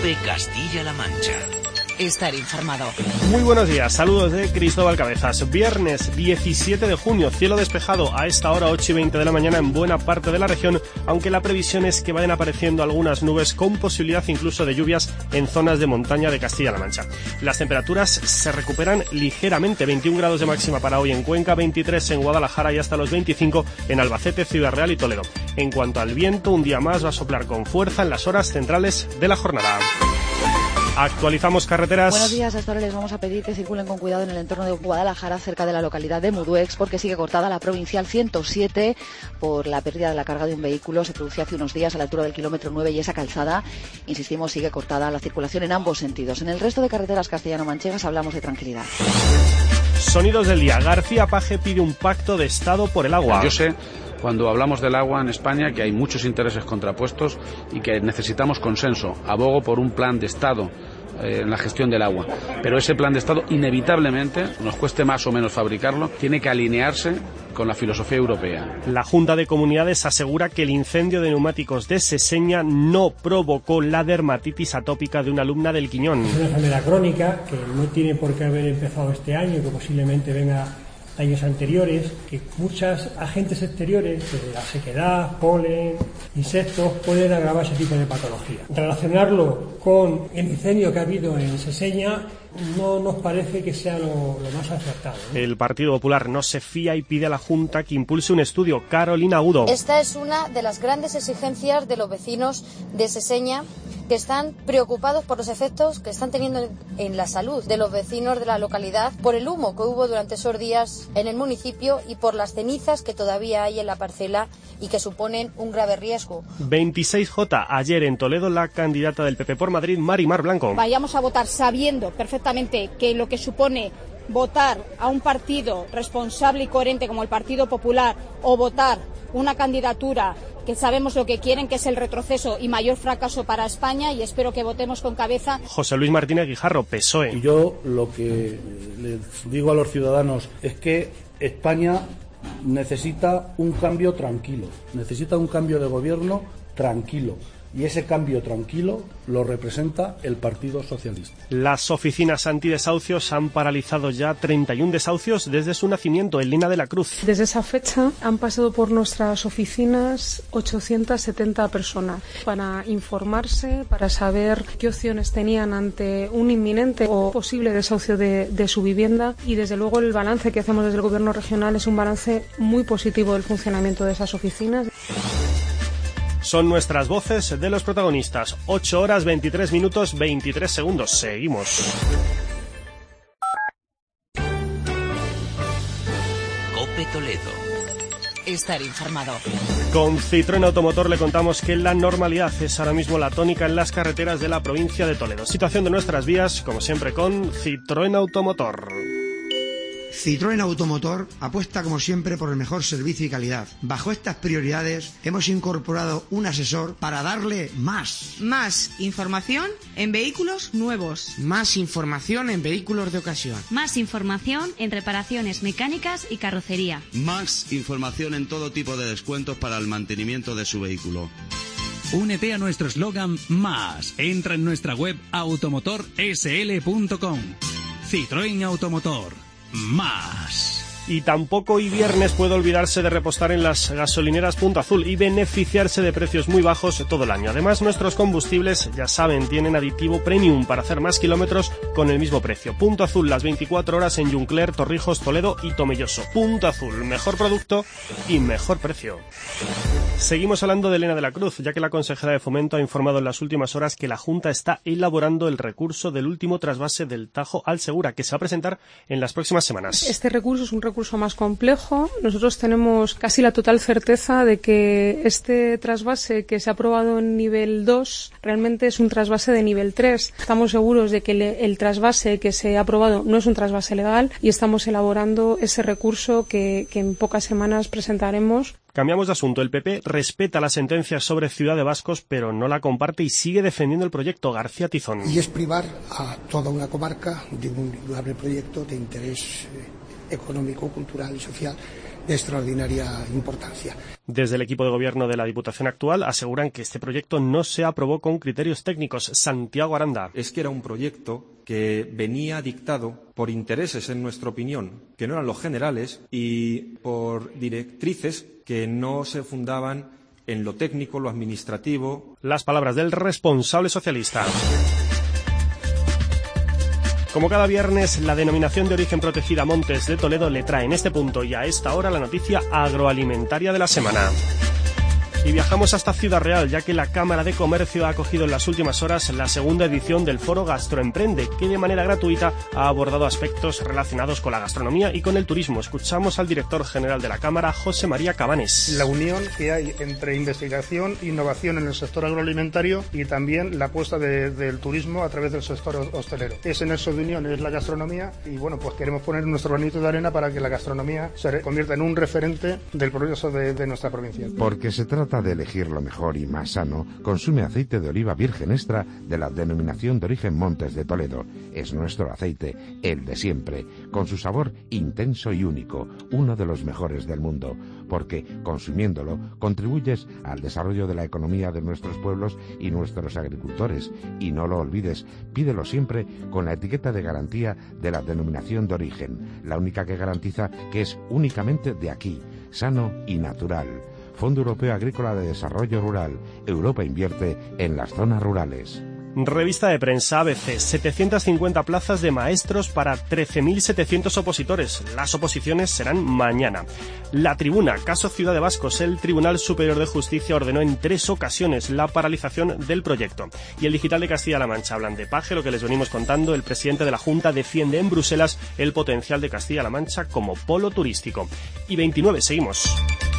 COPE Castilla-La Mancha. Estar informado. Muy buenos días, saludos de Cristóbal Cabezas. Viernes 17 de junio, cielo despejado a esta hora 8:20 de la mañana en buena parte de la región, aunque la previsión es que vayan apareciendo algunas nubes con posibilidad incluso de lluvias en zonas de montaña de Castilla-La Mancha. Las temperaturas se recuperan ligeramente, 21 grados de máxima para hoy en Cuenca, 23 en Guadalajara y hasta los 25 en Albacete, Ciudad Real y Toledo. En cuanto al viento, un día más va a soplar con fuerza en las horas centrales de la jornada. Actualizamos carreteras. Buenos días, hasta ahora les vamos a pedir que circulen con cuidado en el entorno de Guadalajara, cerca de la localidad de Muduex, porque sigue cortada la provincial 107 por la pérdida de la carga de un vehículo. Se produjo hace unos días a la altura del kilómetro 9 y esa calzada, insistimos, sigue cortada la circulación en ambos sentidos. En el resto de carreteras castellano-manchegas hablamos de tranquilidad. Sonidos del día. García Paje pide un pacto de Estado por el agua. Yo sé, cuando hablamos del agua en España, que hay muchos intereses contrapuestos y que necesitamos consenso. Abogo por un plan de Estado en la gestión del agua. Pero ese plan de Estado, inevitablemente, nos cueste más o menos fabricarlo, tiene que alinearse con la filosofía europea. La Junta de Comunidades asegura que el incendio de neumáticos de Seseña no provocó la dermatitis atópica de una alumna del Quiñón. Es una enfermedad crónica que no tiene por qué haber empezado este año, que posiblemente venga años anteriores, que muchos agentes exteriores, desde la sequedad, polen, insectos, pueden agravar ese tipo de patología. Relacionarlo con el incendio que ha habido en Seseña no nos parece que sea lo más acertado, ¿no? El Partido Popular no se fía y pide a la Junta que impulse un estudio. Carolina Agudo. Esta es una de las grandes exigencias de los vecinos de Seseña, que están preocupados por los efectos que están teniendo en la salud de los vecinos de la localidad, por el humo que hubo durante esos días en el municipio y por las cenizas que todavía hay en la parcela y que suponen un grave riesgo. 26J. Ayer en Toledo la candidata del PP por Madrid, Marimar Blanco. Vayamos a votar sabiendo perfectamente que lo que supone votar a un partido responsable y coherente como el Partido Popular o votar una candidatura que sabemos lo que quieren, que es el retroceso y mayor fracaso para España, y espero que votemos con cabeza. José Luis Martínez Guijarro, PSOE. Y yo lo que les digo a los ciudadanos es que España necesita un cambio tranquilo, necesita un cambio de gobierno tranquilo. Y ese cambio tranquilo lo representa el Partido Socialista. Las oficinas antidesahucios han paralizado ya 31 desahucios desde su nacimiento en Lina de la Cruz. Desde esa fecha han pasado por nuestras oficinas 870 personas para informarse, para saber qué opciones tenían ante un inminente o posible desahucio de su vivienda, y desde luego el balance que hacemos desde el Gobierno regional es un balance muy positivo del funcionamiento de esas oficinas. Son nuestras voces de los protagonistas. 8 horas, 23 minutos, 23 segundos. Seguimos. COPE Toledo. Estar informado. Con Citroën Automotor le contamos que la normalidad es ahora mismo la tónica en las carreteras de la provincia de Toledo. Situación de nuestras vías, como siempre, con Citroën Automotor. Citroën Automotor apuesta como siempre por el mejor servicio y calidad. Bajo estas prioridades hemos incorporado un asesor para darle más. Más información en vehículos nuevos. Más información en vehículos de ocasión. Más información en reparaciones mecánicas y carrocería. Más información en todo tipo de descuentos para el mantenimiento de su vehículo. Únete a nuestro eslogan Más. Entra en nuestra web automotorsl.com. Citroën Automotor. Más. Y tampoco hoy viernes puede olvidarse de repostar en las gasolineras Punto Azul y beneficiarse de precios muy bajos todo el año. Además, nuestros combustibles, ya saben, tienen aditivo premium para hacer más kilómetros con el mismo precio. Punto Azul, las 24 horas en Juncler, Torrijos, Toledo y Tomelloso. Punto Azul, mejor producto y mejor precio. Seguimos hablando de Elena de la Cruz, ya que la consejera de Fomento ha informado en las últimas horas que la Junta está elaborando el recurso del último trasvase del Tajo al Segura, que se va a presentar en las próximas semanas. Este recurso es un recurso más complejo. Nosotros tenemos casi la total certeza de que este trasvase que se ha aprobado en nivel 2 realmente es un trasvase de nivel 3. Estamos seguros de que el trasvase que se ha aprobado no es un trasvase legal y estamos elaborando ese recurso que en pocas semanas presentaremos. Cambiamos de asunto. El PP respeta la sentencia sobre Ciudad de Vascos, pero no la comparte y sigue defendiendo el proyecto. García Tizón. Y es privar a toda una comarca de un indudable proyecto de interés económico, cultural y social de extraordinaria importancia. Desde el equipo de gobierno de la Diputación actual aseguran que este proyecto no se aprobó con criterios técnicos. Santiago Aranda. Es que era un proyecto que venía dictado por intereses, en nuestra opinión, que no eran los generales y por directrices que no se fundaban en lo técnico, lo administrativo. Las palabras del responsable socialista. Como cada viernes, la denominación de origen protegida Montes de Toledo le trae en este punto y a esta hora la noticia agroalimentaria de la semana. Y viajamos hasta Ciudad Real, ya que la Cámara de Comercio ha acogido en las últimas horas la segunda edición del Foro Gastroemprende, que de manera gratuita ha abordado aspectos relacionados con la gastronomía y con el turismo. Escuchamos al director general de la Cámara, José María Cabanes. La unión que hay entre investigación e innovación en el sector agroalimentario y también la apuesta del turismo a través del sector hostelero. Ese nexo de unión es la gastronomía y bueno, pues queremos poner nuestro granito de arena para que la gastronomía se convierta en un referente del progreso de nuestra provincia. Porque se trata de elegir lo mejor y más sano, consume aceite de oliva virgen extra de la denominación de origen Montes de Toledo. Es nuestro aceite, el de siempre, con su sabor intenso y único, uno de los mejores del mundo, porque consumiéndolo contribuyes al desarrollo de la economía de nuestros pueblos y nuestros agricultores. Y no lo olvides, pídelo siempre con la etiqueta de garantía de la denominación de origen, la única que garantiza que es únicamente de aquí, sano y natural. Fondo Europeo Agrícola de Desarrollo Rural. Europa invierte en las zonas rurales. Revista de prensa ABC, 750 plazas de maestros para 13.700 opositores. Las oposiciones serán mañana. La Tribuna, caso Ciudad de Vascos. El Tribunal Superior de Justicia ordenó en 3 ocasiones la paralización del proyecto. Y el Digital de Castilla-La Mancha. Hablan de Paje, lo que les venimos contando. El presidente de la Junta defiende en Bruselas el potencial de Castilla-La Mancha como polo turístico. Y 29, seguimos.